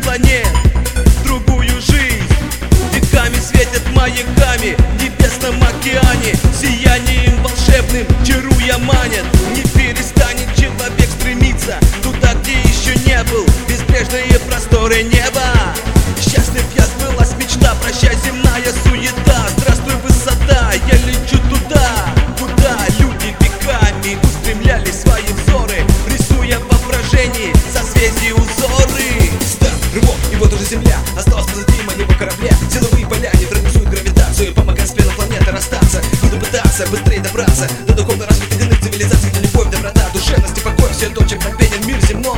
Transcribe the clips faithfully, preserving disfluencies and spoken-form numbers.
планет, в другую жизнь. Веками светят маяками в небесном океане, сиянием волшебным чаруя манят. Не перестанет человек стремиться туда, где еще не был, безбрежные просторы неба. Счастлив я, сбылась мечта, прощай земная суета. Здравствуй, высота, я лечу туда, куда люди веками устремляли свои взоры, рисуя в воображении созвездия узоры. Старт, рывок, и вот уже земля осталась позади моего корабля. Силовые поля нейтрализуют гравитацию, помогая с пленом планеты расстаться. Буду пытаться быстрее добраться до духовно развитых иных цивилизаций, где любовь, доброта, душевность и покой — все то, чем пропенен мир земной.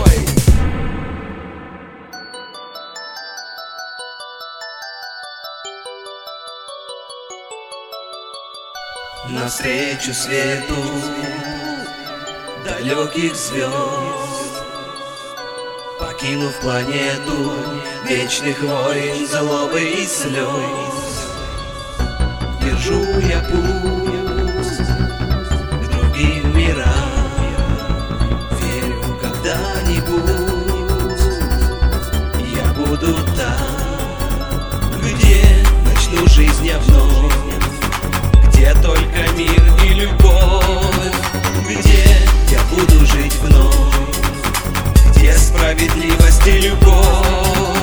Навстречу свету далеких звезд, покинув планету вечных войн, злобы и слез, держу я путь к другим мирам. Верю, когда-нибудь я буду там, где начну жизнь я вновь, где только мир и любовь, где я буду жить вновь, где справедливость и любовь.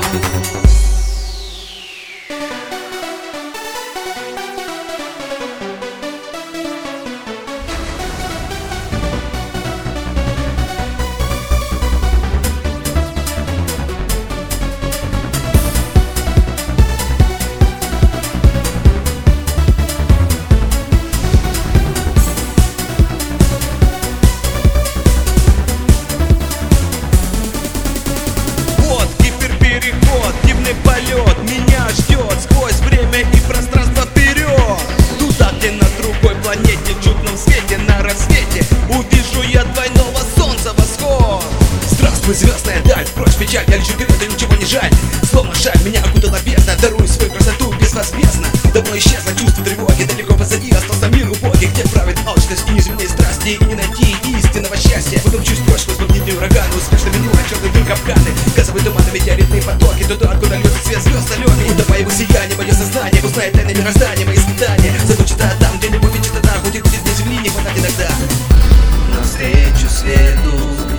Полет меня ждет сквозь время и пространство вперед, туда, где на другой планете в чудном свете на рассвете увижу я двойного солнца восход. Здравствуй, звездная даль, прочь печаль, я лечу вперед, и ничего не жаль. Словно шаль меня окутала бездна, дарую свою красоту безвозмездно. Давно исчезло чувство тревоги, далеко позади остался мир убогий, где правит алчность и неземные страсти, и не найти истинного счастья. Потом чуть прочь сквозь магнитные ураганы, успешно минуя черный дым капканы, газовые туманы, метеоритные потоки, туда, откуда льется свет звезд далекий. Утопая его сияние, мое сознание узнает тайны мироздания, мои испытания. Задучится там, где любовь и чистота, хоть и будет мне земли не хватать иногда. Навстречу свету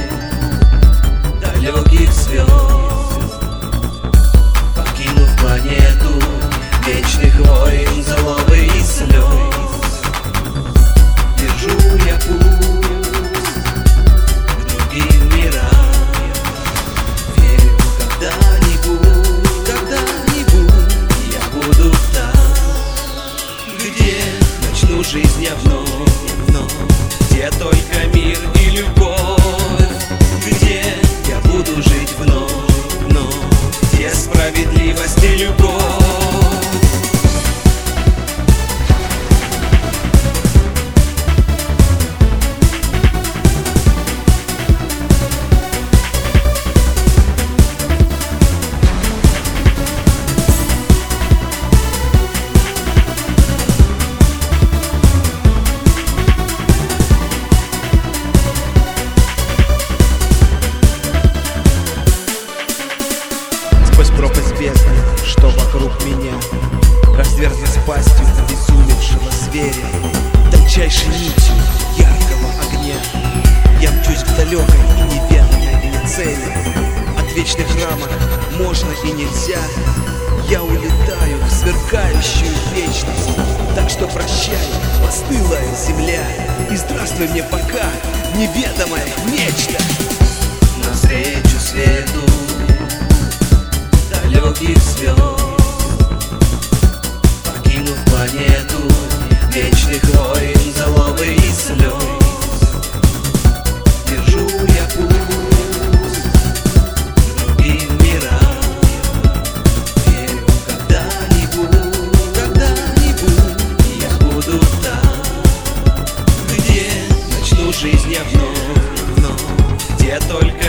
далеких звезд, покинув планету вечных войн, злобы и слез, держу я путь к другим мирам. Верю, когда-нибудь, когда-нибудь я буду там, где начну жизнь я вновь, вновь, где только мир и любовь, где я буду жить вновь, вновь, где справедливость и любовь. Сквозь пропасть бездны, что вокруг меня, разверзлась пастью обезумевшего зверя, тончайшей нитью яркого огня. Я мчусь к далекой и неведомой мне цели. От вечных рамок можно и нельзя. Я улетаю в сверкающую вечность. Так что прощай, постылая земля, и здравствуй мне пока, неведомое нечто. Навстречу свету далеких звезд, покинув планету вечных войн, злобы и слез, держу я путь к другим мирам. Верю, когда-нибудь, когда-нибудь я буду там, где начну жизнь я вновь, вновь, где только